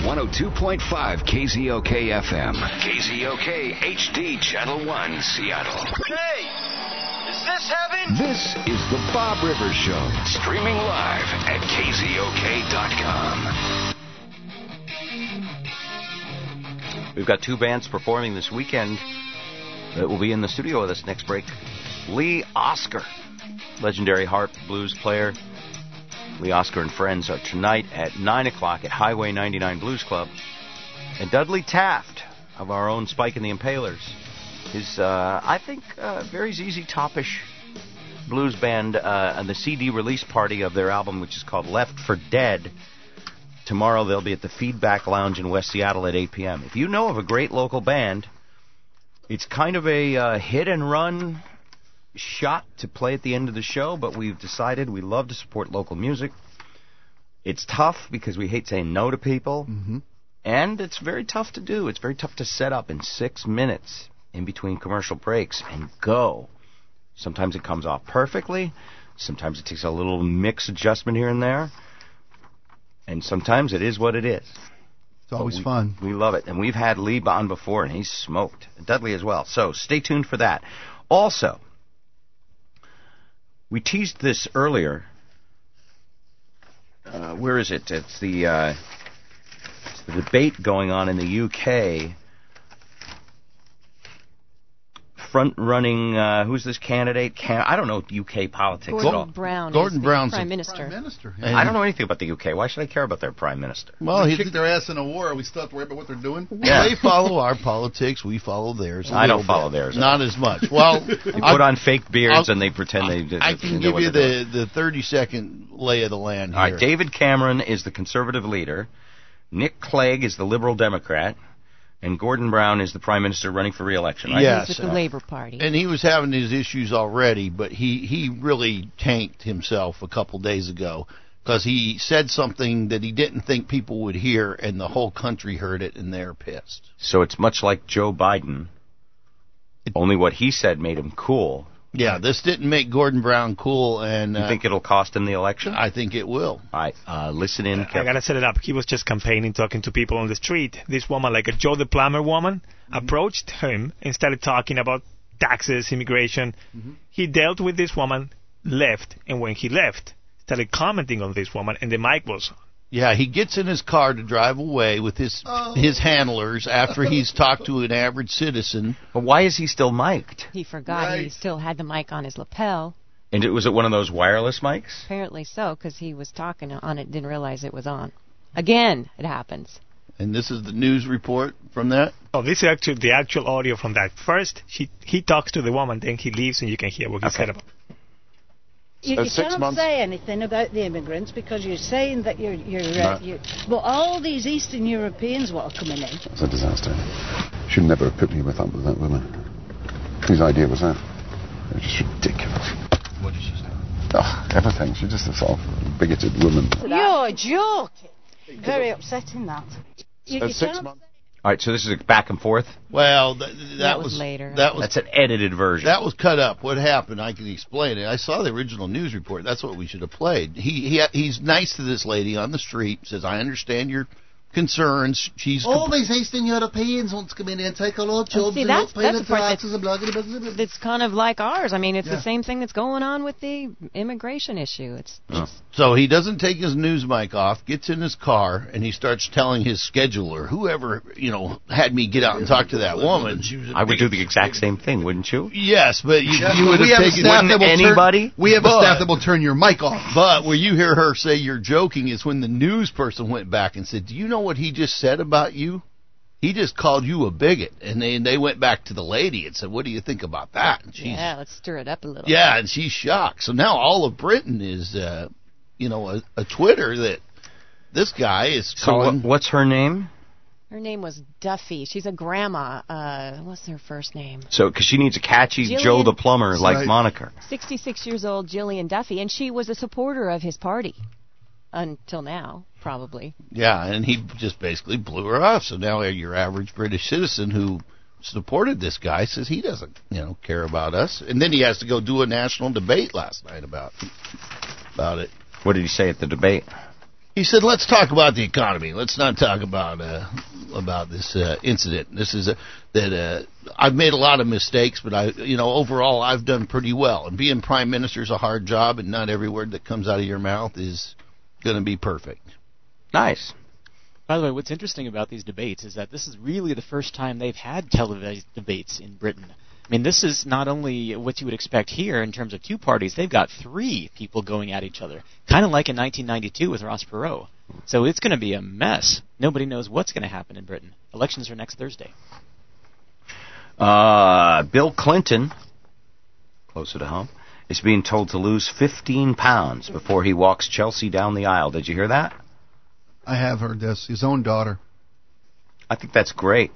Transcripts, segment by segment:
102.5 KZOK FM. KZOK HD Channel 1, Seattle. Hey! Is this heaven? This is the Bob Rivers Show. Streaming live at KZOK.com. We've got two bands performing this weekend that will be in the studio with us next break. Lee Oskar, legendary harp blues player. Lee Oskar and Friends are tonight at 9 o'clock at Highway 99 Blues Club. And Dudley Taft of our own Spike and the Impalers. His, I think, very ZZ Top-ish blues band on the CD release party of their album, which is called Left for Dead. Tomorrow they'll be at the Feedback Lounge in West Seattle at 8 p.m. If you know of a great local band, it's kind of a hit-and-run shot to play at the end of the show, but we've decided we love to support local music. It's tough because we hate saying no to people, and it's very tough to do. It's very tough to set up in 6 minutes in between commercial breaks and go. Sometimes it comes off perfectly. Sometimes it takes a little mix adjustment here and there. And sometimes it is what it is. It's always fun. We love it. And we've had Lee on before, and he's smoked. Dudley as well. So stay tuned for that. Also, we teased this earlier. Where is it? It's the debate going on in the UK. Front-running, who's this candidate? I don't know UK politics at all. Gordon Brown's Prime Minister. I don't know anything about the UK. Why should I care about their Prime Minister? Well, he kicked their ass in a war. We still have to worry about what they're doing? Yeah. They follow our politics. We follow theirs. I don't follow theirs. Not as much. Well, they put on fake beards and they pretend they... I can give you the 30-second lay of the land here. All right, David Cameron is the Conservative leader. Nick Clegg is the Liberal Democrat. And Gordon Brown is the Prime Minister running for re-election, right? Yes. With the Labour Party. And he was having his issues already, but he really tanked himself a couple days ago because he said something that he didn't think people would hear, and the whole country heard it, and they're pissed. So it's much like Joe Biden, only what he said made him cool. Yeah, this didn't make Gordon Brown cool, and... You think it'll cost him the election? I think it will. All right, listen in, Kevin. I gotta set it up. He was just campaigning, talking to people on the street. This woman, like a Joe the Plumber woman, approached him and started talking about taxes, immigration. He dealt with this woman, left, and when he left, started commenting on this woman, and the mic was on. Yeah, he gets in his car to drive away with his handlers after he's talked to an average citizen. But why is he still mic'd? He forgot he still had the mic on his lapel. And was it one of those wireless mics? Apparently so, because he was talking on it, didn't realize it was on. Again, it happens. And this is the news report from that? Oh, this is actually the actual audio from that. First, he talks to the woman, then he leaves, and you can hear what he said about it. You can't say anything about the immigrants because you're saying that but all these Eastern Europeans what are coming in. It's a disaster. Should never have put me with that woman. Whose idea was that? It was just ridiculous. What did she say? Oh, everything. She's just a sort of bigoted woman. You're joking. Very upsetting, that. At 6 months. All right, so this is a back and forth? Well, that was later. That's an edited version. That was cut up. What happened, I can explain it. I saw the original news report. That's what we should have played. He's nice to this lady on the street, says, I understand your concerns. All these Eastern Europeans want to come in and take all our jobs and not pay the taxes and blah, blah, blah, blah. It's kind of like ours. I mean, it's the same thing that's going on with the immigration issue. It's So he doesn't take his news mic off, gets in his car, and he starts telling his scheduler, whoever, had me get out and talk to that woman. I would do the exact same thing, wouldn't you? Yes, but you would have taken... anybody? We have a staff that will turn your mic off. But where you hear her say you're joking is when the news person went back and said, do you know what he just said about you? He just called you a bigot. And they went back to the lady and said, what do you think about that? And let's stir it up a little. Yeah, and she's shocked. So now all of Britain is, a Twitter that this guy is calling... So what's her name? Her name was Duffy. She's a grandma. What's her first name? So, because she needs a catchy Joe the Plumber like moniker. 66 years old, Jillian Duffy, and she was a supporter of his party. Until now, probably. Yeah, and he just basically blew her off. So now your average British citizen who supported this guy says he doesn't, care about us. And then he has to go do a national debate last night about it. What did he say at the debate? He said, "Let's talk about the economy. Let's not talk about this incident. This is that I've made a lot of mistakes, but overall I've done pretty well. And being prime minister is a hard job, and not every word that comes out of your mouth is going to be perfect." Nice. By the way, what's interesting about these debates is that this is really the first time they've had televised debates in Britain. I mean, this is not only what you would expect here in terms of two parties. They've got three people going at each other, kind of like in 1992 with Ross Perot. So it's going to be a mess. Nobody knows what's going to happen in Britain. Elections are next Thursday. Bill Clinton, closer to home, is being told to lose 15 pounds before he walks Chelsea down the aisle. Did you hear that? I have heard this. His own daughter. I think that's great.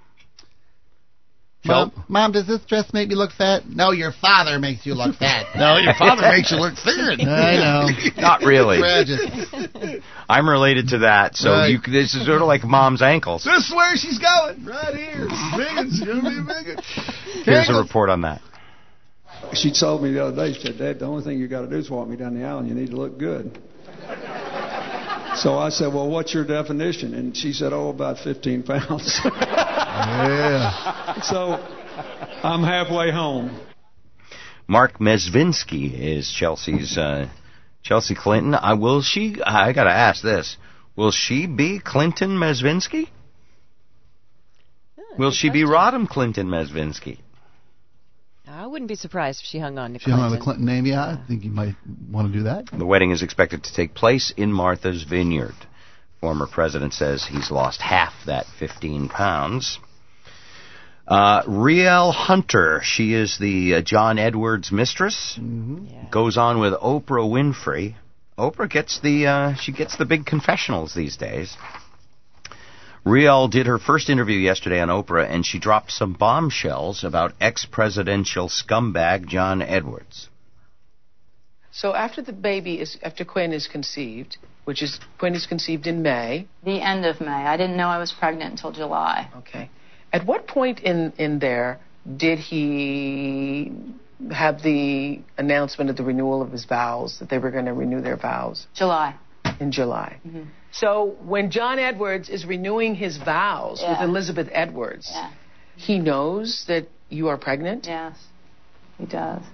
Mom, does this dress make me look fat? No, your father makes you look fat. No, your father makes you look thin. I know. Not really. Tragic. I'm related to that, so Right. this is sort of like mom's ankles. This is where she's going. Right here. It's going to be bigger. Here's a report on that. She told me the other day, she said, "Dad, the only thing you got to do is walk me down the aisle and you need to look good." So I said, "Well, what's your definition?" And she said, "Oh, about 15 pounds. Yeah. So I'm halfway home. Mark Mezvinsky is Chelsea's Chelsea Clinton. I got to ask this. Will she be Clinton Mezvinsky? Will she be Rodham Clinton Mezvinsky? I wouldn't be surprised if she hung on to She Clinton. hung on the Clinton name, yeah. I think you might want to do that. The wedding is expected to take place in Martha's Vineyard. Former president says he's lost half that 15 pounds. Rielle Hunter, she is the John Edwards mistress, goes on with Oprah Winfrey. Oprah gets the big confessionals these days. Rielle did her first interview yesterday on Oprah, and she dropped some bombshells about ex-presidential scumbag John Edwards. So after Quinn is conceived, Quinn is conceived in May. The end of May. I didn't know I was pregnant until July. Okay. At what point in there did he have the announcement of the renewal of his vows, that they were going to renew their vows? July. In July. Mm-hmm. So when John Edwards is renewing his vows with Elizabeth Edwards, he knows that you are pregnant? Yes, he does.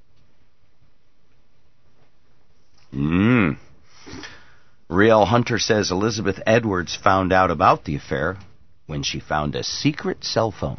Rielle Hunter says Elizabeth Edwards found out about the affair when she found a secret cell phone.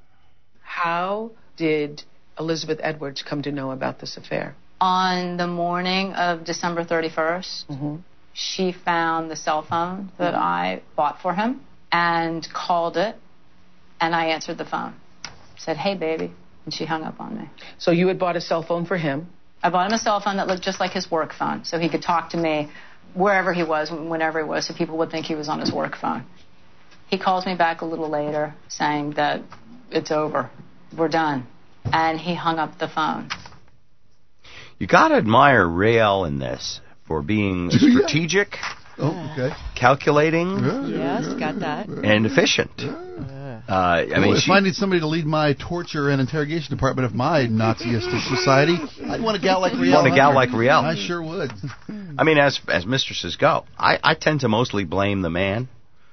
How did Elizabeth Edwards come to know about this affair? On the morning of December 31st, she found the cell phone that I bought for him and called it, and I answered the phone. Said, "Hey, baby," and she hung up on me. So you had bought a cell phone for him? I bought him a cell phone that looked just like his work phone, so he could talk to me wherever he was, whenever he was, so people would think he was on his work phone. He calls me back a little later saying that it's over, we're done, and he hung up the phone. You got to admire Rielle in this for being strategic, calculating, yes, got that, and efficient. If I need somebody to lead my torture and interrogation department of my Naziistic society, I'd want a gal like Rielle. Want a gal like Rielle? I sure would. I mean, as mistresses go, I tend to mostly blame the man.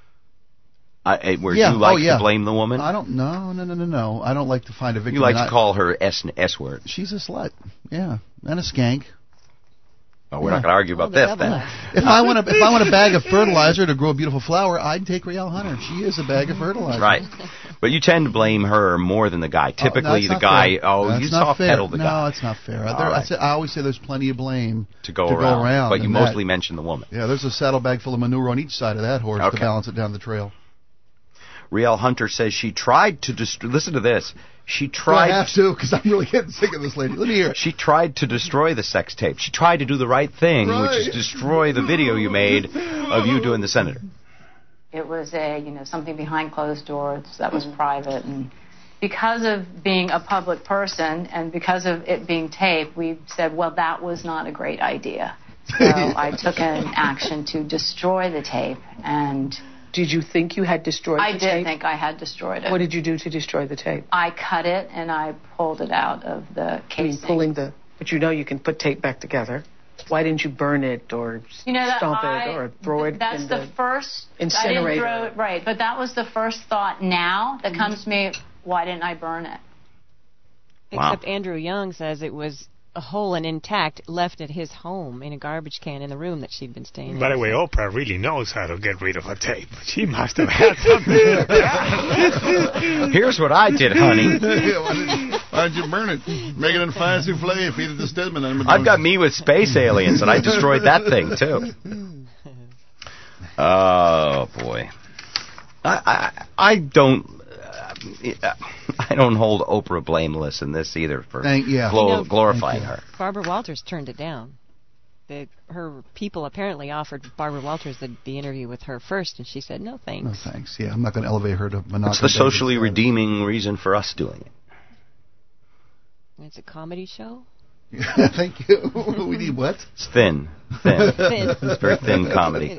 You like to blame the woman? I don't. No. I don't like to find a victim. You like to call her S word. She's a slut. Yeah, and a skank. Oh, we're not going to argue about this then. If I want a bag of fertilizer to grow a beautiful flower, I'd take Rielle Hunter. She is a bag of fertilizer. Right. But you tend to blame her more than the guy. Typically, the guy, you soft-pedal the guy. No, it's not fair. I always say there's plenty of blame to go around. But you mostly mention the woman. Yeah, there's a saddlebag full of manure on each side of that horse to balance it down the trail. Rielle Hunter says she tried to listen to this. She tried. I have to, because I'm really getting sick of this lady. Let me hear it. She tried to destroy the sex tape. She tried to do the right thing, which is destroy the video you made of you doing the senator. It was something behind closed doors that was private, and because of being a public person and because of it being taped, we said, well, that was not a great idea. So I took an action to destroy the tape. And did you think you had destroyed the tape? I did think I had destroyed it. What did you do to destroy the tape? I cut it and I pulled it out of the casing. But you can put tape back together. why didn't you burn it or stomp it or throw it that's in the first incinerator? I didn't throw it, right, but that was the first thought now that comes to me, why didn't I burn it? Except Andrew Young says it was a whole and intact left at his home in a garbage can in the room that she'd been staying in. By the way, Oprah really knows how to get rid of a tape. She must have had something. Here's what I did, honey. Why did you burn it? Make it in fine souffle and feed it to Stedman. I've got Me with Space Aliens, and I destroyed that thing, too. Oh, boy. I don't hold Oprah blameless in this either for glorifying her. Barbara Walters turned it down. Her people apparently offered Barbara Walters the interview with her first, and she said, no, thanks. No, thanks. Yeah, I'm not going to elevate her to monogamy. It's the socially redeeming reason for us doing it. It's a comedy show? Thank you. We need what? It's thin. It's very thin comedy.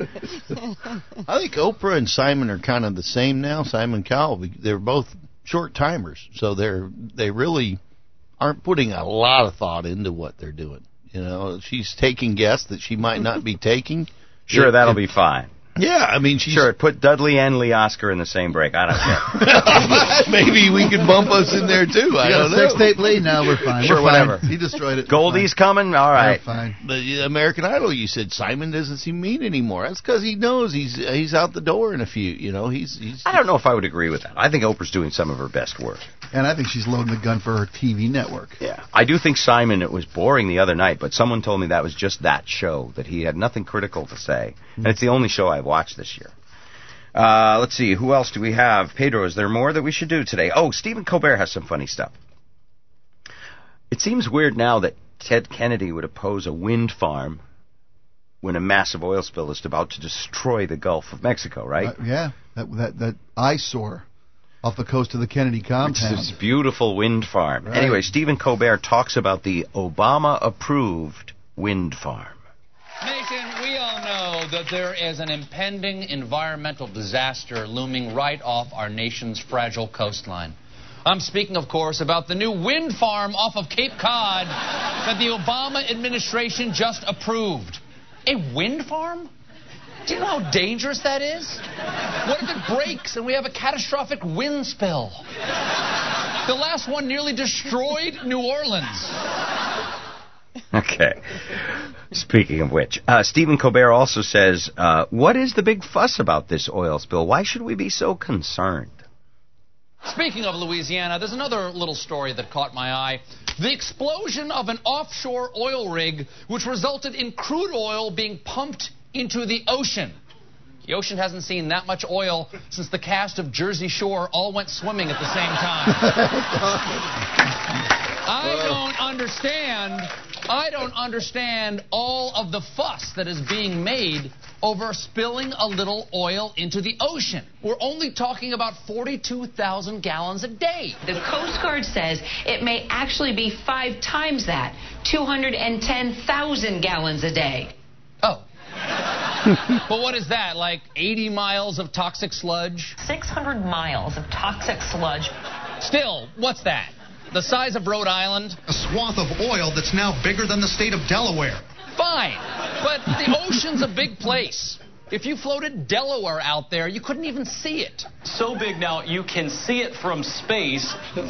I think Oprah and Simon are kind of the same now. Simon Cowell, they're both short timers, so they really aren't putting a lot of thought into what they're doing. You know, she's taking guests that she might not be taking. Sure, that'll be fine. Yeah, I mean, sure. Put Dudley and Lee Oscar in the same break. I don't care. Maybe we can bump us in there too. I don't know. Sex tape Lee. Now we're fine. Sure, whatever. He destroyed it. Goldie's coming. All right. We're fine. But American Idol, you said Simon doesn't seem mean anymore. That's because he knows he's out the door in a few. You know, he's. I don't know if I would agree with that. I think Oprah's doing some of her best work. And I think she's loading the gun for her TV network. Yeah. I do think Simon, it was boring the other night, but someone told me that was just that show, that he had nothing critical to say. And it's the only show I've watched this year. Let's see, who else do we have? Pedro, is there more that we should do today? Oh, Stephen Colbert has some funny stuff. It seems weird now that Ted Kennedy would oppose a wind farm when a massive oil spill is about to destroy the Gulf of Mexico, right? Yeah, that eyesore off the coast of the Kennedy compound. It's this beautiful wind farm. Right. Anyway, Stephen Colbert talks about the Obama-approved wind farm. Nation, we all know that there is an impending environmental disaster looming right off our nation's fragile coastline. I'm speaking, of course, about the new wind farm off of Cape Cod that the Obama administration just approved. A wind farm? Do you know how dangerous that is? What if it breaks and we have a catastrophic wind spill? The last one nearly destroyed New Orleans. Okay. Speaking of which, Stephen Colbert also says, what is the big fuss about this oil spill? Why should we be so concerned? Speaking of Louisiana, there's another little story that caught my eye. The explosion of an offshore oil rig which resulted in crude oil being pumped into the ocean. The ocean hasn't seen that much oil since the cast of Jersey Shore all went swimming at the same time. I don't understand all of the fuss that is being made over spilling a little oil into the ocean. We're only talking about 42,000 gallons a day. The Coast Guard says it may actually be 5 times that, 210,000 gallons a day. Oh. But what is that, like 80 miles of toxic sludge? 600 miles of toxic sludge. Still, what's that? The size of Rhode Island? A swath of oil that's now bigger than the state of Delaware. Fine, but the ocean's a big place. If you floated Delaware out there, you couldn't even see it. So big now, you can see it from space.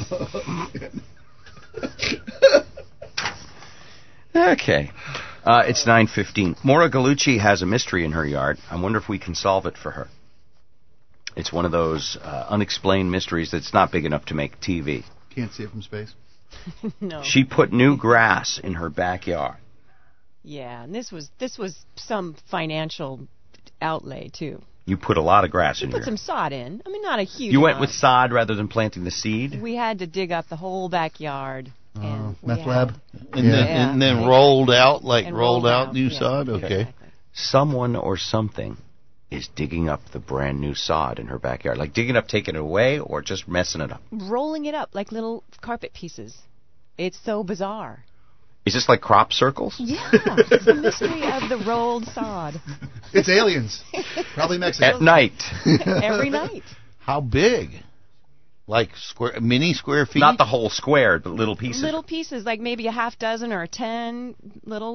Okay. It's 9:15. Maura Gallucci has a mystery in her yard. I wonder if we can solve it for her. It's one of those unexplained mysteries that's not big enough to make TV. Can't see it from space. No. She put new grass in her backyard. Yeah, and this was some financial outlay too. You put a lot of grass in here. Put some sod in. I mean, not a huge You went amount. with sod rather than planting the seed? We had to dig up the whole backyard. And meth lab? And then rolled out new sod? Okay. Exactly. Someone or something is digging up the brand new sod in her backyard. Like digging up, taking it away, or just messing it up? Rolling it up like little carpet pieces. It's so bizarre. Is this like crop circles? Yeah, it's the mystery of the rolled sod. It's aliens. Probably Mexico. At night. Every night. How big? Like mini square feet? Not the whole square, but little pieces. Little pieces, like maybe a half dozen or 10 little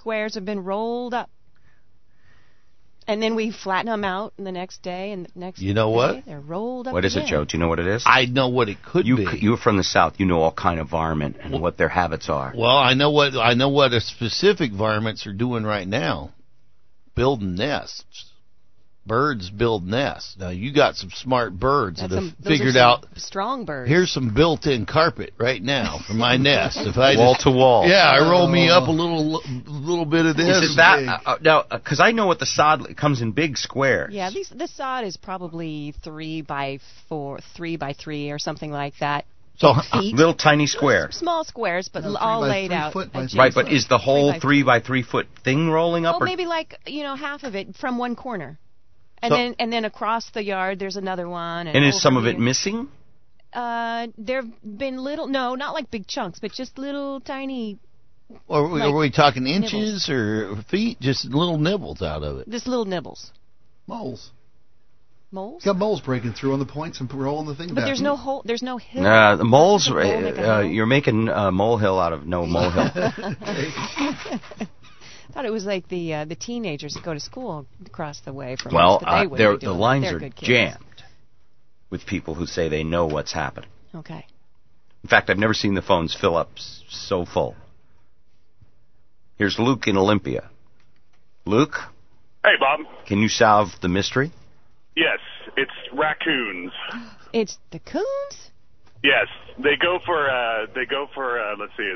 squares have been rolled up. And then we flatten them out the next day, and the next You know what? They're rolled up. What is it, Joe? Do you know what it is? I know what it could be. You're from the South. You know all kind of varmint and what their habits are. Well, I know what a specific varmints are doing right now. Building nests. Birds build nests. Now, you got some smart birds that have figured out. Strong birds. Here's some built-in carpet right now for my nest. If I wall to wall. Yeah, I roll me up a little bit of this. Is that now? Because I know what the sod it comes in big squares. Yeah, this sod is probably 3 by 3 or something like that. So little tiny squares. Small squares, but all laid out. Right, but is the whole 3 by 3 foot thing rolling up? Well, maybe like half of it from one corner. And then across the yard, there's another one. And is some of it missing? There've been not like big chunks, but just little tiny. Or are we talking inches or feet? Just little nibbles out of it. Just little nibbles. Moles. Moles? Got moles breaking through on the points and rolling the thing down. But there's no hole. There's no hill. The moles. You're making a molehill out of no molehill. I thought it was like the teenagers that go to school across the way from us. Well, the lines are jammed with people who say they know what's happening. Okay. In fact, I've never seen the phones fill up so full. Here's Luke in Olympia. Luke? Hey, Bob. Can you solve the mystery? Yes, it's raccoons. It's the coons? Yes, they go for let's see,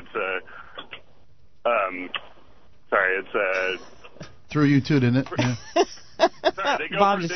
it's threw you too, didn't it? Yeah. Sorry, they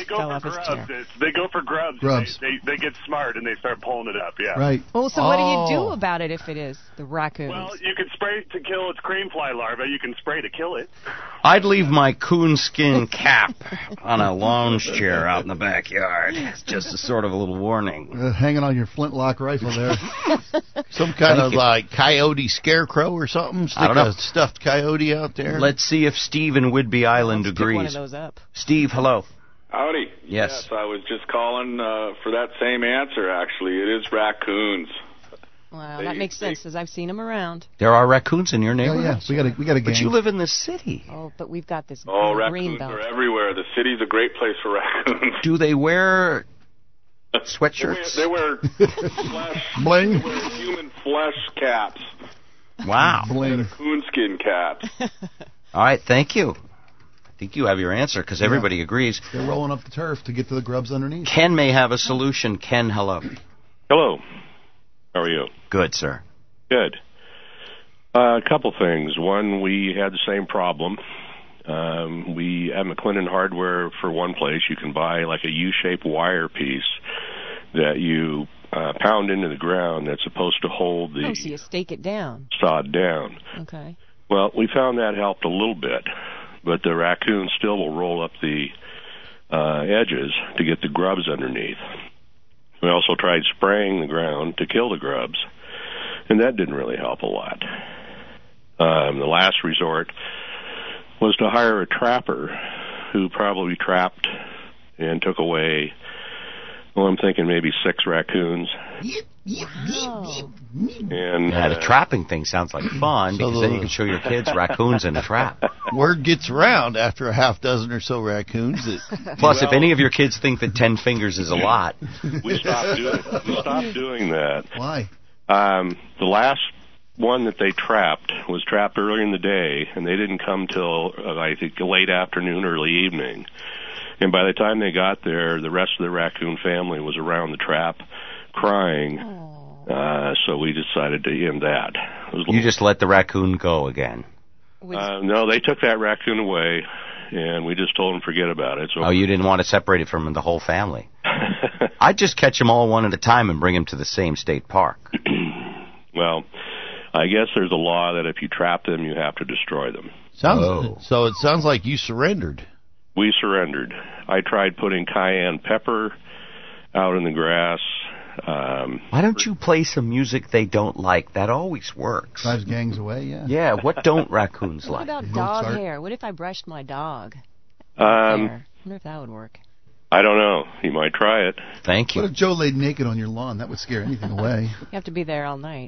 go for grubs. Grubs. They get smart and they start pulling it up. Yeah. Right. Well, so what do you do about it if it is the raccoons? Well, you can spray to kill its crane fly larva. You can spray to kill it. I'd leave my coonskin cap on a lounge chair out in the backyard. It's just a sort of a little warning. Hanging on your flintlock rifle there. Some kind of like coyote scarecrow or something. Stick I don't know. A stuffed coyote out there. Let's see if Steve in Whidbey Island agrees. Pick one of those up. Steve, hello. Howdy. Yes. I was just calling for that same answer, actually. It is raccoons. Wow, that makes sense, because I've seen them around. There are raccoons in your neighborhood? Yeah, we got a gang. But you live in the city. Oh, but we've got this raccoons green belt. are everywhere. The city's a great place for raccoons. Do they wear sweatshirts? They wear flesh. Bling. They wear human flesh caps. Wow. Bling. Coonskin caps. All right, thank you. I think you have your answer, because everybody agrees. They're rolling up the turf to get to the grubs underneath. Ken may have a solution. Ken, hello. Hello. How are you? Good, sir. Good. A couple things. One, we had the same problem. We at McLennan Hardware, for one place, you can buy like a U-shaped wire piece that you pound into the ground that's supposed to hold the so you stake it down. Sod down. Okay. Well, we found that helped a little bit, but the raccoons still will roll up the edges to get the grubs underneath. We also tried spraying the ground to kill the grubs, and that didn't really help a lot. The last resort was to hire a trapper who probably trapped and took away, well, I'm thinking maybe 6 raccoons. Wow. And the trapping thing sounds like fun, because then you can show your kids raccoons in a trap. Word gets around after a half dozen or so raccoons. Plus, if any of your kids think that 10 fingers is a lot. We stopped doing that. Why? The last one that they trapped was trapped early in the day, and they didn't come till, I think, late afternoon, early evening. And by the time they got there, the rest of the raccoon family was around the trap crying. So we decided to end that. You just let the raccoon go again? No, they took that raccoon away, and we just told them forget about it. So you didn't want to separate it from the whole family? I'd just catch them all one at a time and bring them to the same state park. Well, I guess there's a law that if you trap them, you have to destroy them. So it sounds like you surrendered. We surrendered. I tried putting cayenne pepper out in the grass. Why don't you play some music they don't like? That always works. Drives gangs away, yeah. Yeah, what don't raccoons like? What about dog hair? What if I brushed my dog? I wonder if that would work. I don't know. You might try it. Thank you. What if Joe laid naked on your lawn? That would scare anything away. You have to be there all night.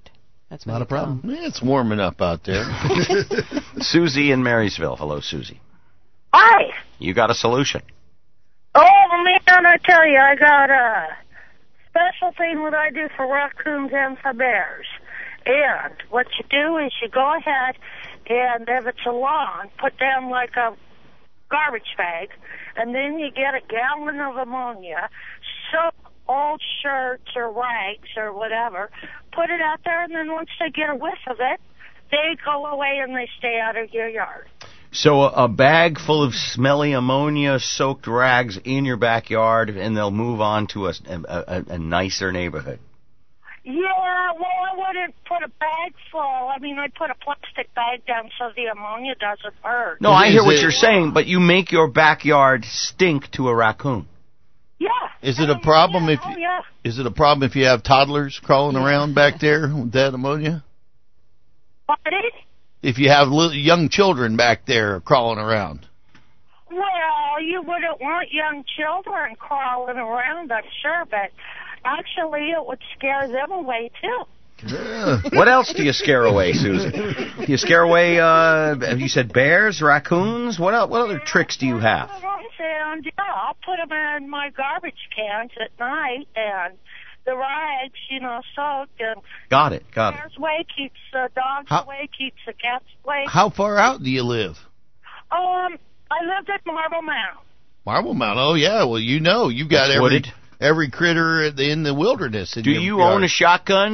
That's not a problem. It's warming up out there. Susie in Marysville. Hello, Susie. Hi. You got a solution. Oh, man, I tell you, I got a special thing what I do for raccoons and for bears. And what you do is you go ahead and if it's a lawn, put down like a garbage bag, and then you get a gallon of ammonia, soak old shirts or rags or whatever, put it out there, and then once they get a whiff of it, they go away and they stay out of your yard. So a bag full of smelly ammonia-soaked rags in your backyard, and they'll move on to a nicer neighborhood. Yeah, well, I wouldn't put a bag full. I mean, I'd put a plastic bag down so the ammonia doesn't hurt. No, I hear what you're saying, but you make your backyard stink to a raccoon. Yeah. Is it a problem Is it a problem if you have toddlers crawling around back there with that ammonia? Pardon? If you have young children back there crawling around. Well, you wouldn't want young children crawling around, I'm sure, but actually it would scare them away, too. Yeah. What else do you scare away, Susan? Do you scare away, have you said bears, raccoons? What other tricks do you have? And, yeah, I'll put them in my garbage cans at night, and the rags, soaked. And Got it. Bears away keeps the dogs away, keeps the cats away. How far out do you live? I lived at Marble Mount. Marble Mount, oh, yeah. Well, you've got every critter in the wilderness. Do you own a shotgun?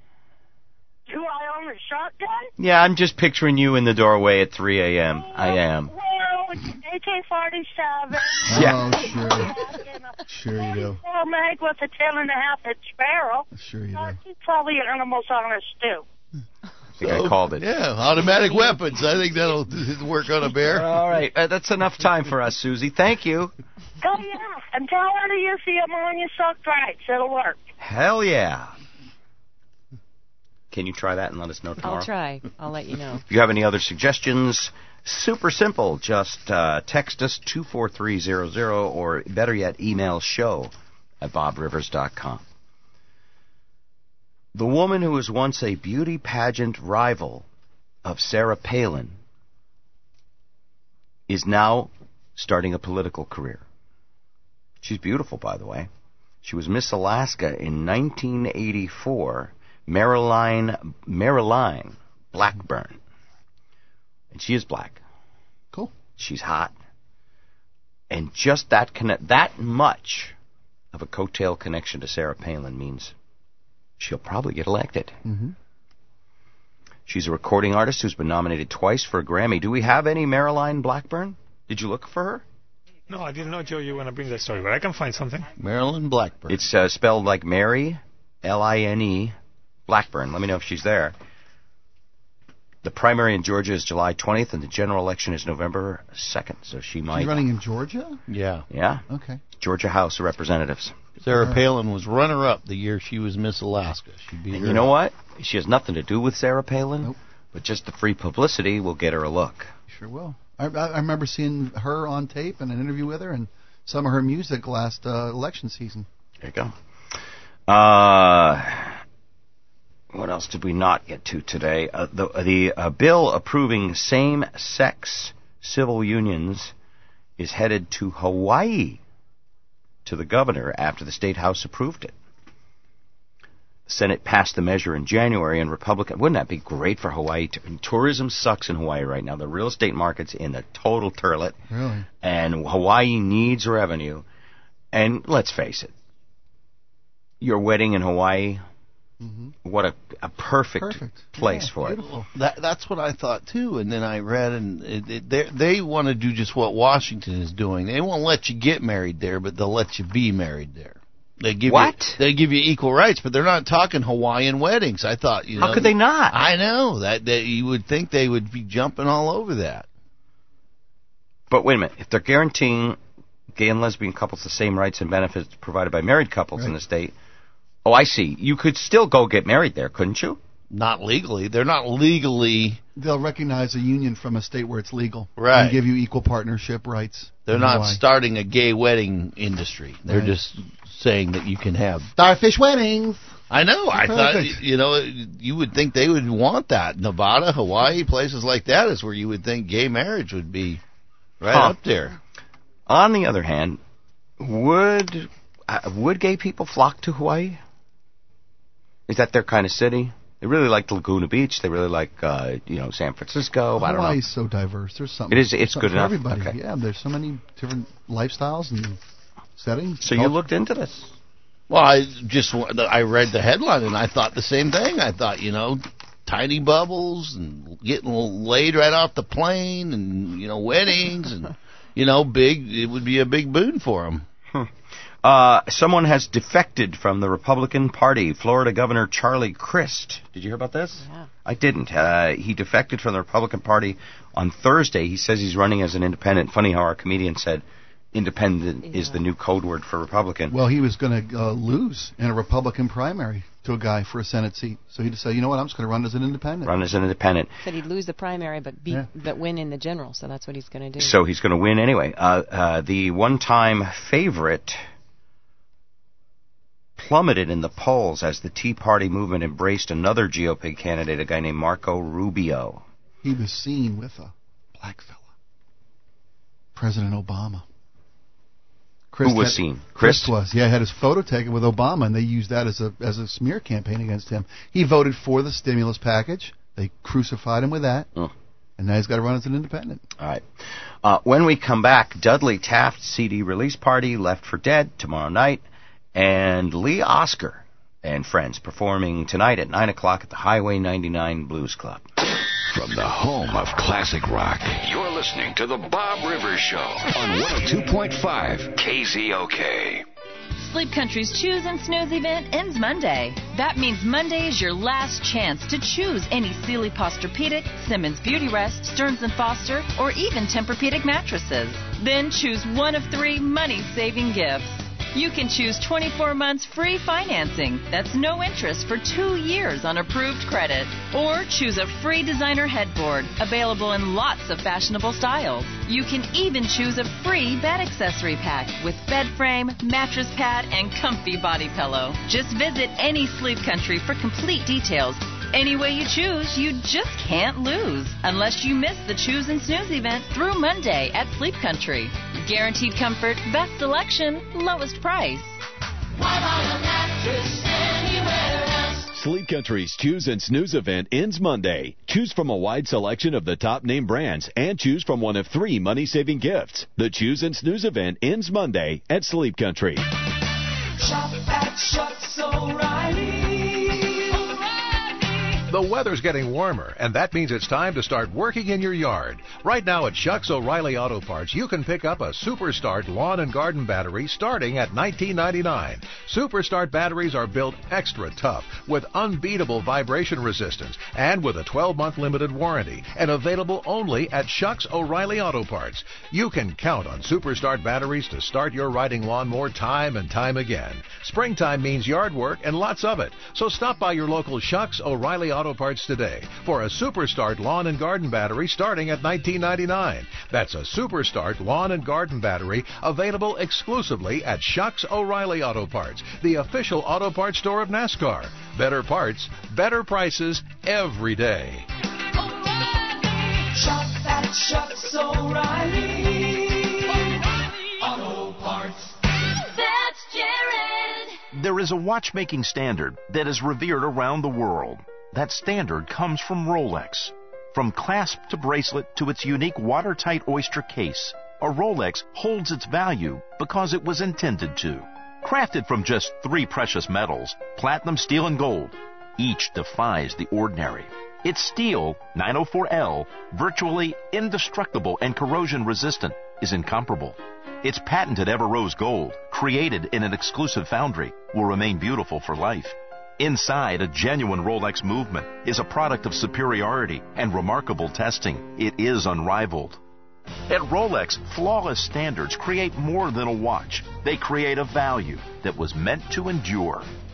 Do I own a shotgun? Yeah, I'm just picturing you in the doorway at 3 a.m. I am. Well, AK-47. Yeah. Oh, sure you do. Well, mag with a 10.5-inch barrel. Sure you do. Keep all the animals honest, too. I think I called it. Yeah, automatic weapons. I think that'll work on a bear. All right. That's enough time for us, Susie. Thank you. Oh, yeah. And tell her to use the ammonia-soaked rags. It'll work. Hell yeah. Can you try that and let us know tomorrow? I'll try. I'll let you know. If you have any other suggestions, super simple. Just text us 24300 or better yet, email show@bobrivers.com. The woman who was once a beauty pageant rival of Sarah Palin is now starting a political career. She's beautiful, by the way. She was Miss Alaska in 1984. Marilyn Blackburn. And she is black. Cool. She's hot. And just that much of a coattail connection to Sarah Palin means she'll probably get elected. Mm-hmm. She's a recording artist who's been nominated twice for a Grammy. Do we have any Marilyn Blackburn? Did you look for her? No, I didn't know, Joe, you were going to bring that story, but I can find something. Marilyn Blackburn. It's spelled like Mary, Line, Blackburn. Let me know if she's there. The primary in Georgia is July 20th, and the general election is November 2nd. So she might... She's running in Georgia? Yeah. Yeah. Okay. Georgia House of Representatives. Sarah Palin was runner-up the year she was Miss Alaska. And you know what? She has nothing to do with Sarah Palin, nope. But just the free publicity will get her a look. Sure will. I remember seeing her on tape and an interview with her and some of her music last election season. There you go. What else did we not get to today? The bill approving same-sex civil unions is headed to Hawaii, to the governor, after the state house approved it. The Senate passed the measure in January, and Republican... Wouldn't that be great for Hawaii? Tourism sucks in Hawaii right now. The real estate market's in a total turlet. Really? And Hawaii needs revenue. And let's face it, your wedding in Hawaii... Mm-hmm. What a perfect place for beautiful. It. That's what I thought, too. And then I read, and they want to do just what Washington is doing. They won't let you get married there, but they'll let you be married there. They give you equal rights, but they're not talking Hawaiian weddings. I thought, how could they not? I know. that you would think they would be jumping all over that. But wait a minute. If they're guaranteeing gay and lesbian couples the same rights and benefits provided by married couples in the state... Oh, I see. You could still go get married there, couldn't you? Not legally. They're not legally. They'll recognize a union from a state where it's legal. Right. And give you equal partnership rights. They're not starting a gay wedding industry. They're just saying that you can have starfish weddings. I know. I thought, you would think they would want that. Nevada, Hawaii, places like that is where you would think gay marriage would be up there. On the other hand, would gay people flock to Hawaii? Is that their kind of city? They really like Laguna Beach. They really like, San Francisco. I don't know. Hawaii's so diverse. There's something. It's good for enough. Everybody. Okay. Yeah, there's so many different lifestyles and settings. So you looked into this? Well, I read the headline and I thought the same thing. I thought, tiny bubbles and getting laid right off the plane and, weddings and, it would be a big boon for them. Someone has defected from the Republican Party. Florida Governor Charlie Crist. Did you hear about this? Yeah. I didn't. He defected from the Republican Party on Thursday. He says he's running as an independent. Funny how our comedian said independent is the new code word for Republican. Well, he was going to lose in a Republican primary to a guy for a Senate seat. So he decided, you know what, I'm just going to run as an independent. Said he'd lose the primary but win in the general, so that's what he's going to do. So he's going to win anyway. The one-time favorite plummeted in the polls as the Tea Party movement embraced another GOP candidate, a guy named Marco Rubio. He was seen with a black fella, President Obama. Who was seen? Crist was. Yeah, he had his photo taken with Obama, and they used that as a smear campaign against him. He voted for the stimulus package. They crucified him with that, and now he's got to run as an independent. All right. When we come back, Dudley Taft's CD release party, Left for Dead, tomorrow night. And Lee Oskar and friends performing tonight at 9 o'clock at the Highway 99 Blues Club. From the home of classic rock, you're listening to The Bob Rivers Show on 102.5 KZOK. Sleep Country's Choose and Snooze event ends Monday. That means Monday is your last chance to choose any Sealy Posturepedic, Simmons Beauty Rest, Stearns & Foster, or even Tempur-Pedic mattresses. Then choose one of 3 money-saving gifts. You can choose 24 months free financing. That's no interest for 2 years on approved credit. Or choose a free designer headboard, available in lots of fashionable styles. You can even choose a free bed accessory pack with bed frame, mattress pad, and comfy body pillow. Just visit any Sleep Country for complete details. Any way you choose, you just can't lose. Unless you miss the Choose and Snooze event through Monday at Sleep Country. Guaranteed comfort, best selection, lowest price. Why buy a mattress anywhere else? Sleep Country's Choose and Snooze event ends Monday. Choose from a wide selection of the top name brands and choose from one of 3 money-saving gifts. The Choose and Snooze event ends Monday at Sleep Country. Shop at Shucks O'Reilly. The weather's getting warmer, and that means it's time to start working in your yard. Right now at Shucks O'Reilly Auto Parts, you can pick up a Super Start lawn and garden battery starting at $19.99. Super Start batteries are built extra tough with unbeatable vibration resistance and with a 12-month limited warranty and available only at Shucks O'Reilly Auto Parts. You can count on Super Start batteries to start your riding lawnmower time and time again. Springtime means yard work and lots of it, so stop by your local Shucks O'Reilly Auto Parts today for a Super Start lawn and garden battery starting at $19.99. That's a Super Start lawn and garden battery available exclusively at Shucks O'Reilly Auto Parts, the official auto parts store of NASCAR. Better parts, better prices every day. Shop at Shucks O'Reilly Auto Parts. That's Jared. There is a watchmaking standard that is revered around the world. That standard comes from Rolex. From clasp to bracelet to its unique watertight oyster case, a Rolex holds its value because it was intended to. Crafted from just 3 precious metals, platinum, steel, and gold, each defies the ordinary. Its steel, 904L, virtually indestructible and corrosion resistant, is incomparable. Its patented Ever-Rose Gold, created in an exclusive foundry, will remain beautiful for life. Inside, a genuine Rolex movement is a product of superiority and remarkable testing. It is unrivaled. At Rolex, flawless standards create more than a watch. They create a value that was meant to endure.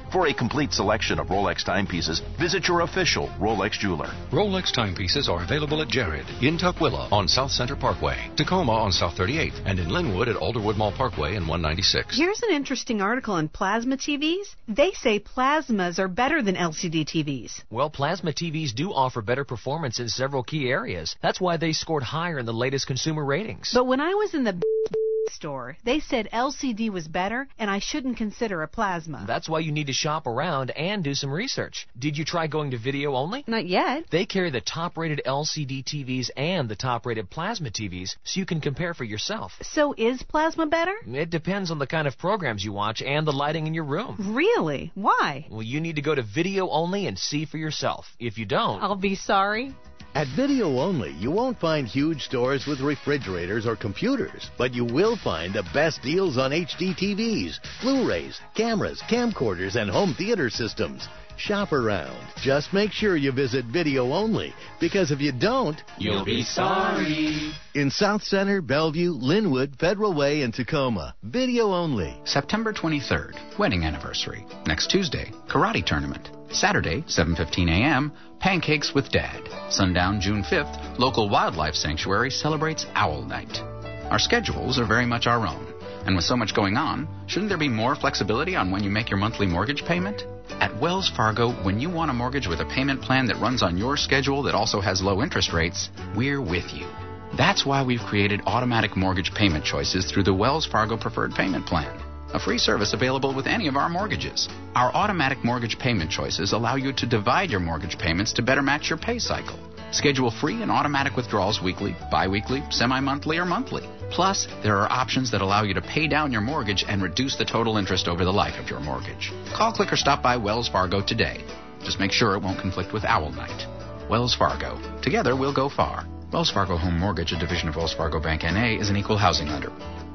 For a complete selection of Rolex timepieces, visit your official Rolex jeweler. Rolex timepieces are available at Jared, in Tukwila on South Center Parkway, Tacoma on South 38th, and in Linwood at Alderwood Mall Parkway and 196. Here's an interesting article on plasma TVs. They say plasmas are better than LCD TVs. Well, plasma TVs do offer better performance in several key areas. That's why they scored higher in the latest consumer ratings. But when I was in the store, they said LCD was better and I shouldn't consider a plasma. That's why you need to shop around and do some research. Did you try going to video only? Not yet. They carry the top-rated LCD TVs and the top-rated plasma TVs, so you can compare for yourself. So is plasma better? It depends on the kind of programs you watch and the lighting in your room. Really? Why? Well, you need to go to video only and see for yourself. If you don't, I'll be sorry. At Video Only, you won't find huge stores with refrigerators or computers, but you will find the best deals on HD TVs, Blu-rays, cameras, camcorders, and home theater systems. Shop around. Just make sure you visit Video Only, because if you don't, you'll be sorry. In South Center, Bellevue, Linwood, Federal Way, and Tacoma. Video Only. September 23rd, wedding anniversary. Next Tuesday, karate tournament. Saturday, 7:15 a.m., Pancakes with Dad. Sundown, June 5th, local wildlife sanctuary celebrates Owl Night. Our schedules are very much our own. And with so much going on, shouldn't there be more flexibility on when you make your monthly mortgage payment? At Wells Fargo, when you want a mortgage with a payment plan that runs on your schedule that also has low interest rates, we're with you. That's why we've created automatic mortgage payment choices through the Wells Fargo Preferred Payment Plan, a free service available with any of our mortgages. Our automatic mortgage payment choices allow you to divide your mortgage payments to better match your pay cycle. Schedule free and automatic withdrawals weekly, bi-weekly, semi-monthly, or monthly. Plus, there are options that allow you to pay down your mortgage and reduce the total interest over the life of your mortgage. Call, click, or stop by Wells Fargo today. Just make sure it won't conflict with Owl Night. Wells Fargo. Together, we'll go far. Wells Fargo Home Mortgage, a division of Wells Fargo Bank N.A., is an equal housing lender.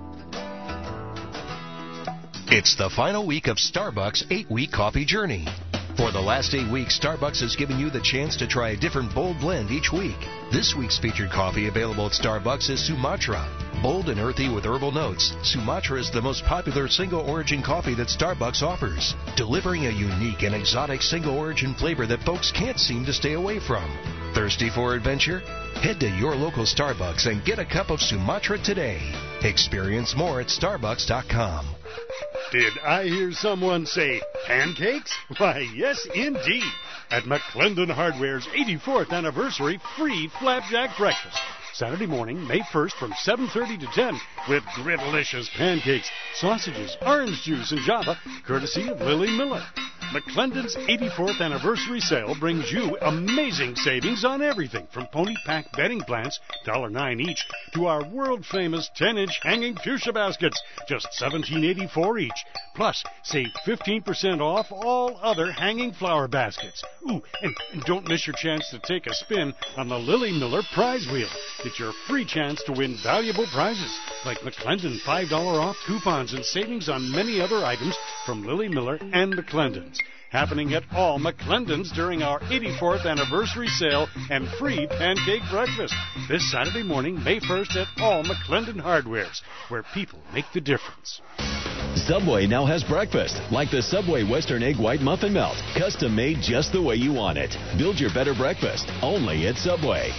It's the final week of Starbucks' 8-week coffee journey. For the last 8 weeks, Starbucks has given you the chance to try a different bold blend each week. This week's featured coffee available at Starbucks is Sumatra. Bold and earthy with herbal notes, Sumatra is the most popular single-origin coffee that Starbucks offers, delivering a unique and exotic single-origin flavor that folks can't seem to stay away from. Thirsty for adventure? Head to your local Starbucks and get a cup of Sumatra today. Experience more at Starbucks.com. Did I hear someone say pancakes? Why, yes, indeed. At McClendon Hardware's 84th anniversary free flapjack breakfast. Saturday morning, May 1st from 7:30 to 10 with Griddlicious pancakes, sausages, orange juice, and Java, courtesy of Lily Miller. McClendon's 84th anniversary sale brings you amazing savings on everything from pony pack bedding plants, $1.09 each, to our world-famous 10-inch hanging fuchsia baskets, just $17.84 each. Plus, save 15% off all other hanging flower baskets. Ooh, and don't miss your chance to take a spin on the Lily Miller prize wheel. It's your free chance to win valuable prizes, like McClendon $5 off coupons and savings on many other items from Lily Miller and McClendon's. Happening at all McClendon's during our 84th anniversary sale and free pancake breakfast. This Saturday morning, May 1st at all McClendon Hardwares, where people make the difference. Subway now has breakfast, like the Subway Western Egg White Muffin Melt, custom made just the way you want it. Build your better breakfast, only at Subway.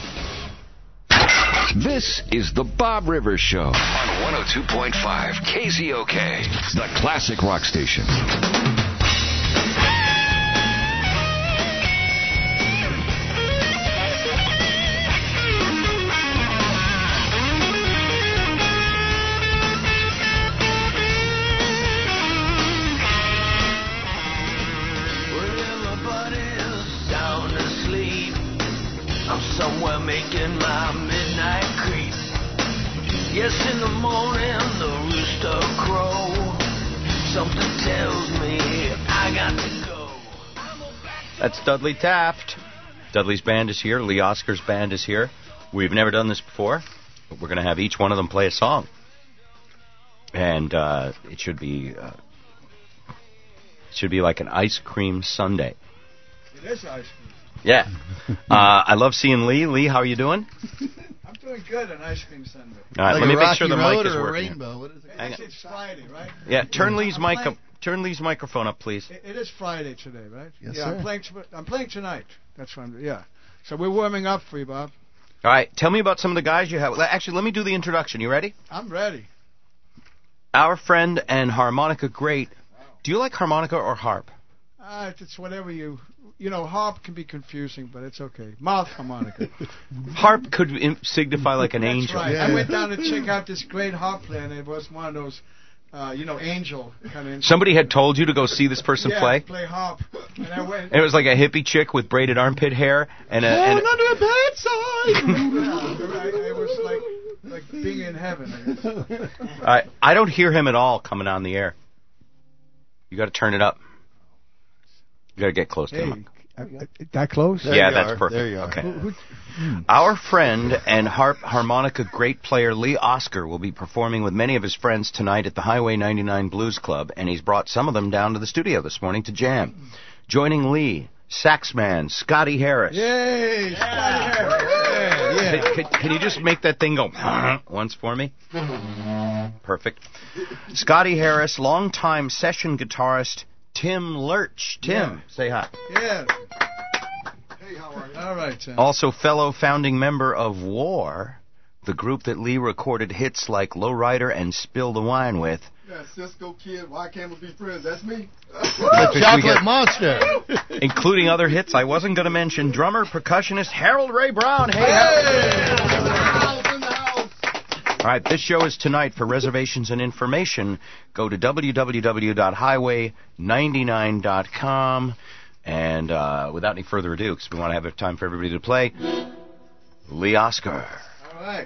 This is the Bob Rivers Show on 102.5 KZOK, the classic rock station. Somewhere making my midnight creep. Yes, in the morning the rooster crow. Something tells me I got to go. That's Dudley Taft. Dudley's band is here. Lee Oscar's band is here. We've never done this before, but we're going to have each one of them play a song. And it should be like an ice cream sundae. It is ice cream. Yeah. I love seeing Lee. Lee, how are you doing? I'm doing good on Ice Cream Sunday. All right, like let me make sure the mic is or working. A rainbow. What is it? It's Friday, right? Yeah, turn Lee's mic up. turn Lee's microphone up, please. It is Friday today, right? Yes, yeah, sir. I'm playing tonight. That's what yeah. So we're warming up for you, Bob. All right, tell me about some of the guys you have. Actually, let me do the introduction. You ready? I'm ready. Our friend and harmonica great. Do you like harmonica or harp? It's whatever you know. Harp can be confusing, but it's okay. Mouth harmonica. Harp could signify like an That's angel. Right. Yeah. I went down to check out this great harp player, and it was one of those, angel kind of. Somebody had told you to go see this person play? Play harp. And I went. And it was like a hippie chick with braided armpit hair and a. under the bedside. It was like being in heaven. I guess. I don't hear him at all coming on the air. You got to turn it up. You got to get close to him. That close? Yeah, that's perfect. There you are. Okay. Our friend and harmonica great player Lee Oskar will be performing with many of his friends tonight at the Highway 99 Blues Club, and he's brought some of them down to the studio this morning to jam. Joining Lee, saxman Scotty Harris. Yay! Scotty Harris. Yeah. Can you just make that thing go once for me? Perfect. Scotty Harris, longtime session guitarist Tim Lurch. Tim, say hi. Yeah. Hey, how are you? All right, Tim. Also fellow founding member of War, the group that Lee recorded hits like Lowrider and Spill the Wine with. Yeah, Cisco Kid, Why Can't We Be Friends? That's me. The Chocolate Monster. Including other hits I wasn't going to mention, drummer, percussionist Harold Ray Brown. Hey! All right, this show is tonight. For reservations and information, go to www.highway99.com. And without any further ado, because we want to have time for everybody to play, Lee Oskar. All right.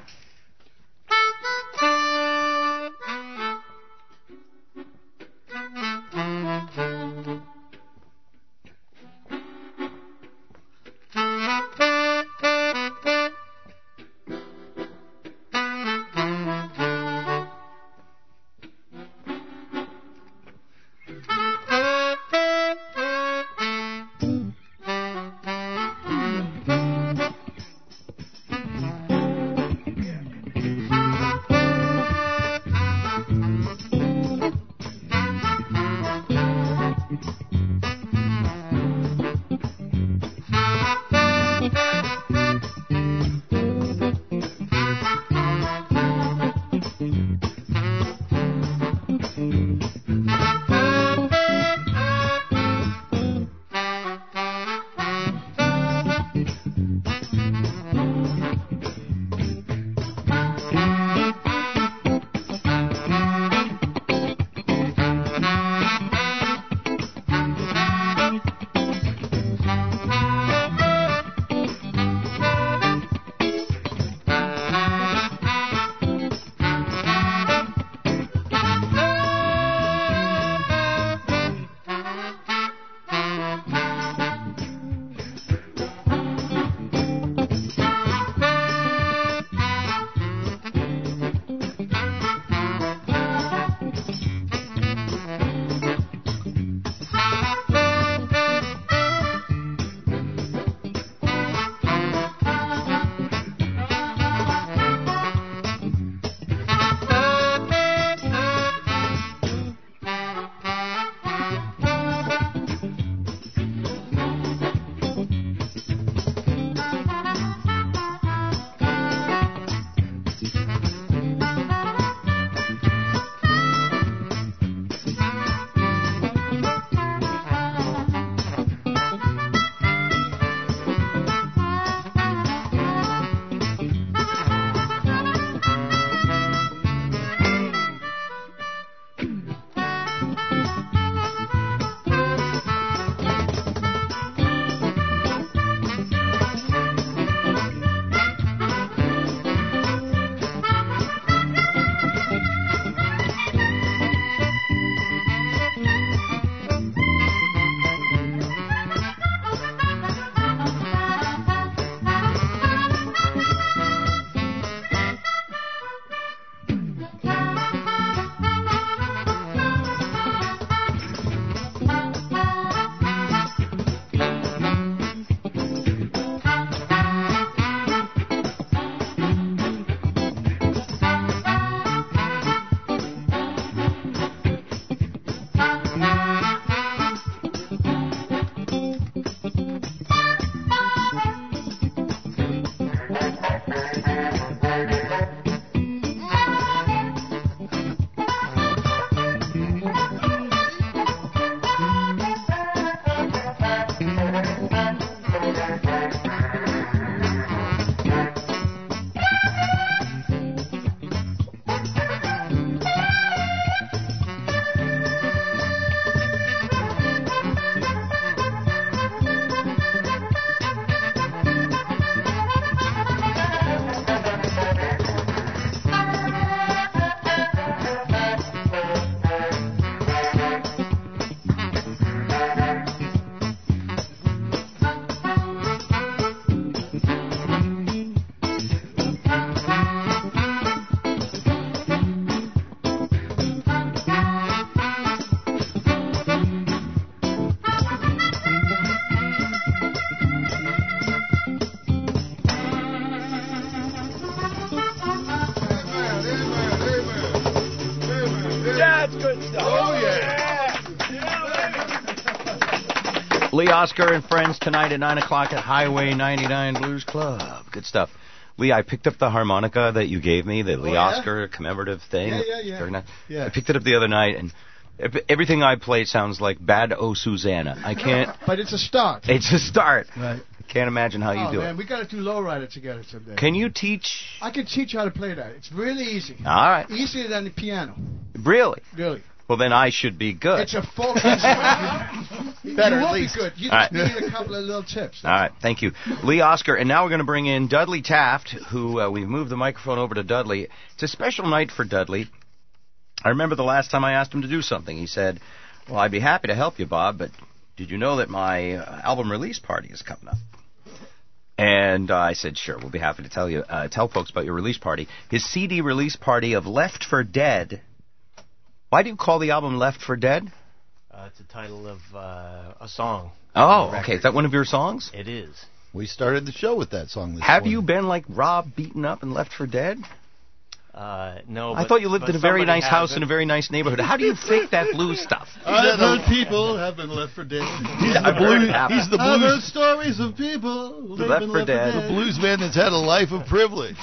Lee Oscar and friends tonight at 9 o'clock at Highway 99 Blues Club. Good stuff. Lee, I picked up the harmonica that you gave me, the Lee Oscar commemorative thing. Yeah. I picked it up the other night, and everything I play sounds like Bad O Susanna. I can't... But it's a start. It's a start. Right. I can't imagine how you do man, it. we got to do Lowrider together someday. Can you teach... I can teach you how to play that. It's really easy. All right. Easier than the piano. Really? Really. Well, then I should be good. It's a folk instrument. Better, you at won't least. be good. You All just right. need a couple of little tips. All right, thank you. Lee Oscar, and now we're going to bring in Dudley Taft, who we've moved the microphone over to Dudley. It's a special night for Dudley. I remember the last time I asked him to do something. He said, well, I'd be happy to help you, Bob, but did you know that my album release party is coming up? And I said, sure, we'll be happy to tell folks about your release party. His CD release party of Left for Dead. Why do you call the album Left for Dead? It's the title of a song. Oh, okay. Is that one of your songs? It is. We started the show with that song this Have morning. you been like Rob, beaten up and left for dead? No. I thought you lived in a very nice house in a very nice neighborhood. How do you fake that blues stuff? I've heard people have been left for dead. He's I've heard it happen. He's the blues. I've heard stories of people Left for dead. The blues man that's had a life of privilege.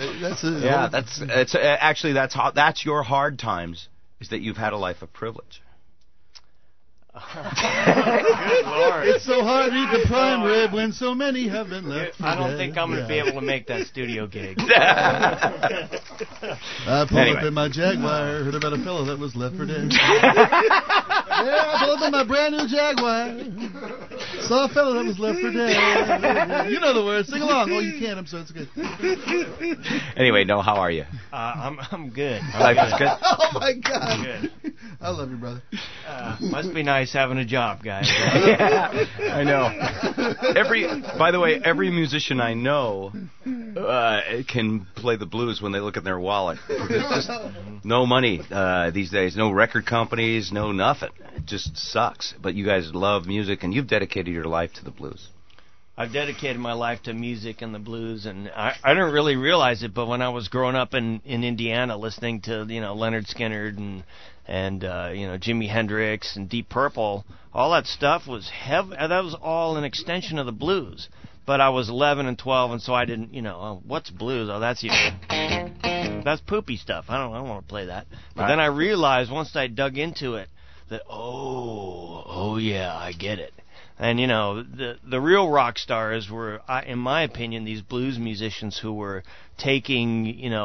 That's your hard times. Is that you've had a life of privilege. Good Lord. It's so hard to eat the prime rib when so many have been left for I don't dead. think I'm going to be able to make that studio gig. I pulled up in my Jaguar, heard about a fellow that was left for dead. I pulled up in my brand new Jaguar, saw a fellow that was left for dead. You know the words, sing along. Oh, you can't, I'm sorry, it's good. Anyway, no, how are you? I'm good. Life is good? Oh, my God. I'm good. I love you, brother. Must be nice having a job, guys. Yeah, I know. By the way, every musician I know can play the blues when they look in their wallet. There's just no money these days, no record companies, no nothing. It just sucks. But you guys love music, and you've dedicated your life to the blues. I've dedicated my life to music and the blues, and I didn't really realize it, but when I was growing up in Indiana, listening to Leonard Skinner and Jimi Hendrix and Deep Purple, all that stuff was that was all an extension of the blues. But I was 11 and 12, and so I didn't, what's blues? Oh, that's that's poopy stuff. I don't want to play that. But Right. then I realized once I dug into it that oh yeah, I get it. And the real rock stars were, in my opinion, these blues musicians who were taking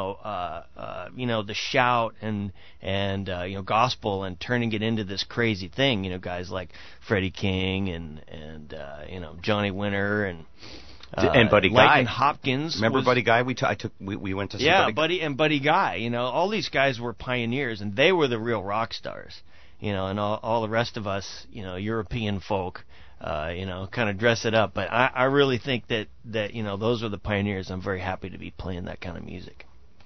the shout and gospel and turning it into this crazy thing. Guys like Freddie King and Johnny Winter and Buddy Guy. Lightning Hopkins. Remember Buddy Guy? We went to see Buddy Guy. All these guys were pioneers, and they were the real rock stars. And all the rest of us, European folk. Kind of dress it up. But I really think that those are the pioneers. I'm very happy to be playing that kind of music.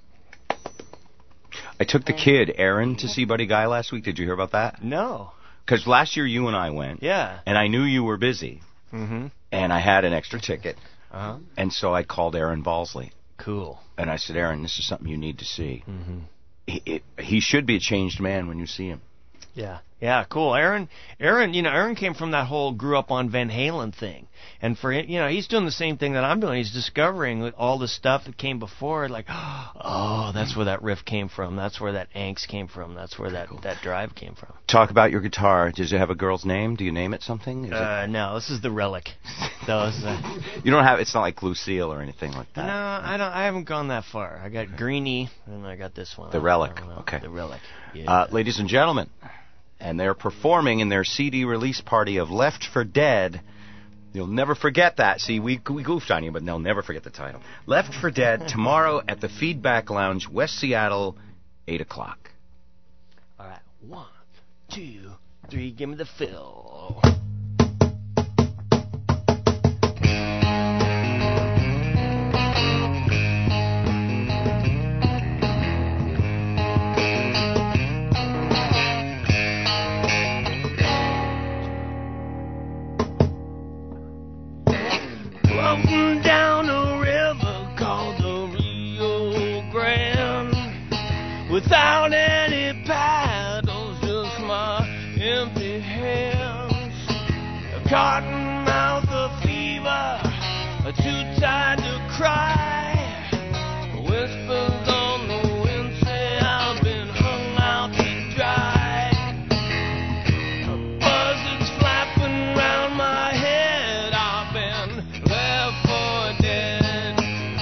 I took the kid, Aaron, to see Buddy Guy last week. Did you hear about that? No. Because last year you and I went. Yeah. And I knew you were busy. Mm-hmm. And I had an extra ticket. Uh-huh. And so I called Aaron Balsley. Cool. And I said, Aaron, this is something you need to see. Mm-hmm. He should be a changed man when you see him. Yeah, cool. Aaron came from that whole grew up on Van Halen thing. And for he's doing the same thing that I'm doing. He's discovering all the stuff that came before, like, oh, that's where that riff came from. That's where that angst came from. That's where that drive came from. Talk about your guitar. Does it have a girl's name? Do you name it something? No, this is the Relic. You don't have, it's not like Lucille or anything like that. No, I haven't gone that far. I got Greenie, and I got this one. The Relic. Okay. The Relic. Yeah. Ladies and gentlemen, and they're performing in their CD release party of Left for Dead. You'll never forget that. See, we goofed on you, but they'll never forget the title. Left for Dead, tomorrow at the Feedback Lounge, West Seattle, 8 o'clock. All right. 1, 2, 3, give me the fill. Floating down a river called the Rio Grande, without any paddles, just my empty hands. cotton mouth, a fever, too tired to cry. Whispers on the wind say I've been hung out to dry. Buzzards flapping round my head, I've been left for dead.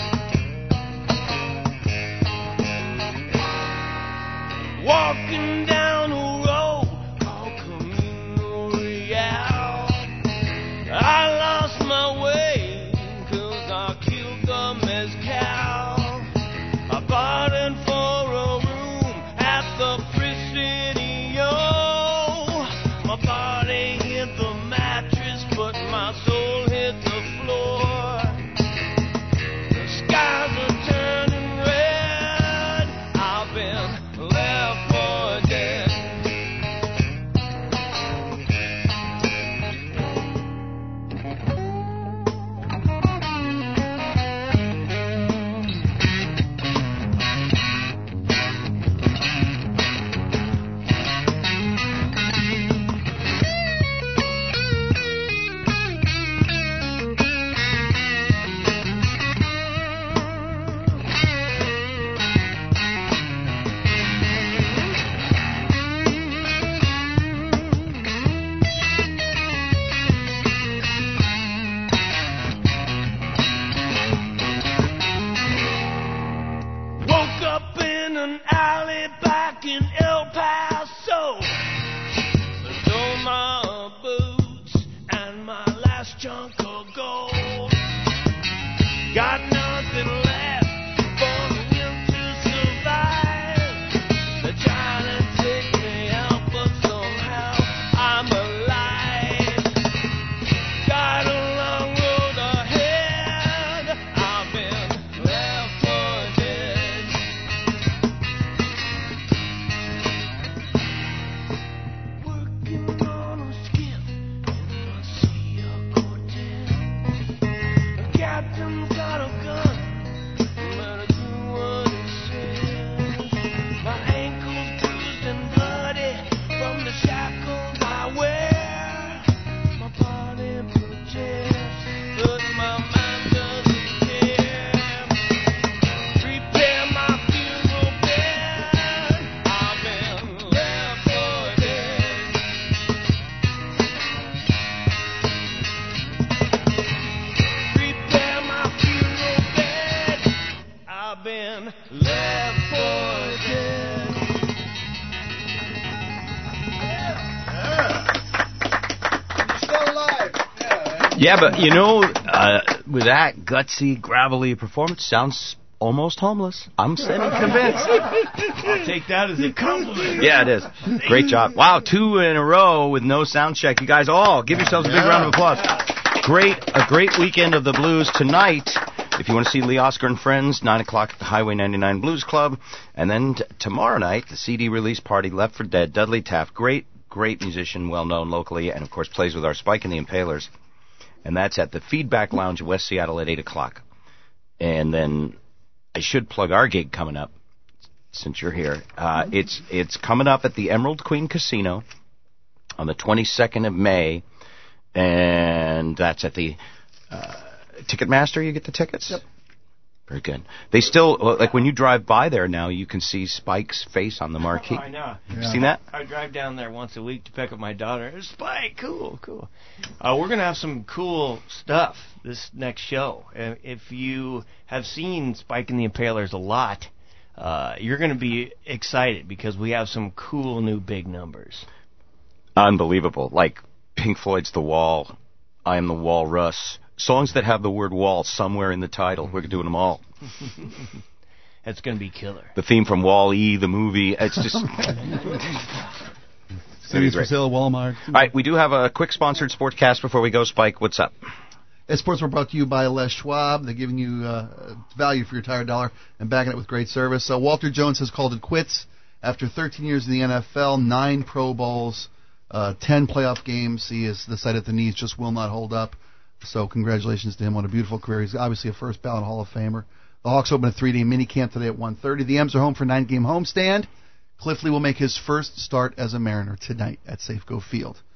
Walking down a road called Camino Real, I lost my way 'cause I killed the mezcal. I bargained for a room at the Presidio. My body hit the mattress, but my soul hit the floor. The skies are turning red, I've been left for dead. Woke up in an alley back in El Paso. Stole my boots and my last chunk of gold. Got nothing left for him to survive. They're trying to take me out, but somehow I'm alive. Got a long road ahead, I've been left for dead. Working on a skiff in the Sea of Cortez. The captain's got a gun, no matter do what he says. My ankles bruised and bloody from the shackles I wear. My body protests, but my mind doesn't care. Prepare my funeral bed, I've been left for dead. Prepare my funeral bed, I've been left for dead. Still alive. Yeah, but you know, with that gutsy, gravelly performance, sounds almost homeless. I'm semi-convinced. I'll take that as a compliment. Yeah, it is. Great job. Wow, 2 in a row with no sound check. You guys all give yourselves a big round of applause. A great weekend of the blues tonight. If you want to see Lee Oskar and Friends, 9 o'clock at the Highway 99 Blues Club. And then tomorrow night, the CD release party, Left for Dead, Dudley Taft. Great musician, well-known locally, and, of course, plays with our Spike and the Impalers. And that's at the Feedback Lounge in West Seattle at 8 o'clock. And then I should plug our gig coming up, since you're here. It's coming up at the Emerald Queen Casino on the 22nd of May. And that's at the Ticketmaster. You get the tickets? Yep. Very good. They still, like when you drive by there now, you can see Spike's face on the marquee. Oh, I know. You seen that? I drive down there once a week to pick up my daughter. Spike, cool. We're going to have some cool stuff this next show. If you have seen Spike and the Impalers a lot, you're going to be excited because we have some cool new big numbers. Unbelievable. Like Pink Floyd's The Wall, I Am the Walrus. Songs that have the word wall somewhere in the title. We're doing them all. It's going to be killer. The theme from Wall-E, the movie. It's just... Cities for sale, Walmart. All right, we do have a quick sponsored sportscast before we go. Spike, what's up? Sports were brought to you by Les Schwab. They're giving you value for your tired dollar and backing it with great service. Walter Jones has called it quits after 13 years in the NFL, 9 Pro Bowls, 10 playoff games. He has decided the knees just will not hold up. So congratulations to him on a beautiful career. He's obviously a first ballot Hall of Famer. The Hawks open a 3-day minicamp today at 1:30. The M's are home for a 9-game homestand. Cliff Lee will make his first start as a Mariner tonight at Safeco Field.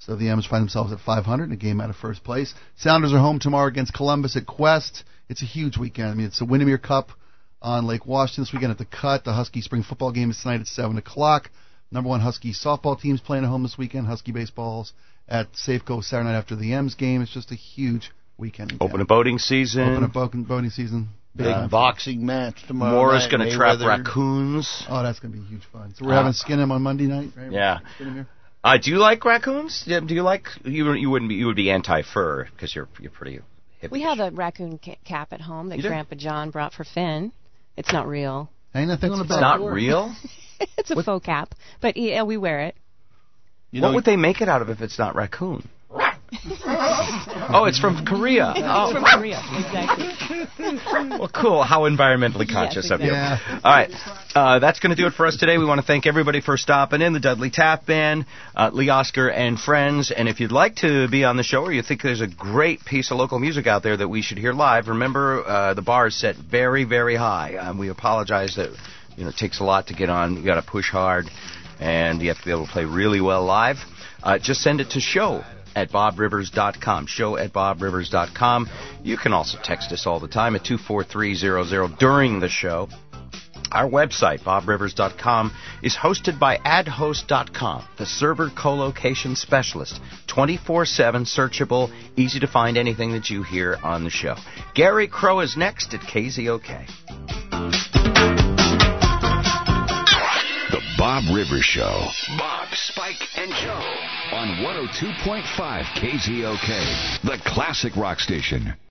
So the M's find themselves at 500 in a game out of first place. Sounders are home tomorrow against Columbus at Quest. It's a huge weekend. I mean, it's the Windermere Cup on Lake Washington this weekend at the Cut. The Husky spring football game is tonight at 7 o'clock. Number one Husky softball team's playing at home this weekend. Husky baseball's at Safeco Saturday night after the M's game. It's just a huge weekend. Open a boating season. Boating season. Big boxing match tomorrow Mora's night. Going to trap raccoons. Oh, that's going to be huge fun. So we're having Skin 'em on Monday night, right? Yeah. Do you like raccoons? Do you like you would be anti-fur because you're pretty hippish. We have a raccoon cap at home that Grandpa John brought for Finn. It's not real. Ain't nothing on the back. It's not real? It's a faux cap, but we wear it. What would they make it out of if it's not raccoon? Oh, it's from Korea. It's from Korea, exactly. Well, cool. How environmentally conscious of you. Yeah. All right. That's going to do it for us today. We want to thank everybody for stopping in, the Dudley Tap Band, Lee Oskar and friends. And if you'd like to be on the show or you think there's a great piece of local music out there that we should hear live, remember the bar is set very, very high. We apologize that it takes a lot to get on. You got to push hard, and you have to be able to play really well live. Just send it to show@bobrivers.com. Show@bobrivers.com. You can also text us all the time at 24300 during the show. Our website, bobrivers.com, is hosted by adhost.com, the server co-location specialist. 24/7 searchable, easy to find anything that you hear on the show. Gary Crow is next at KZOK. The Bob Rivers Show. Bob, Spike, and Joe on 102.5 KZOK, the classic rock station.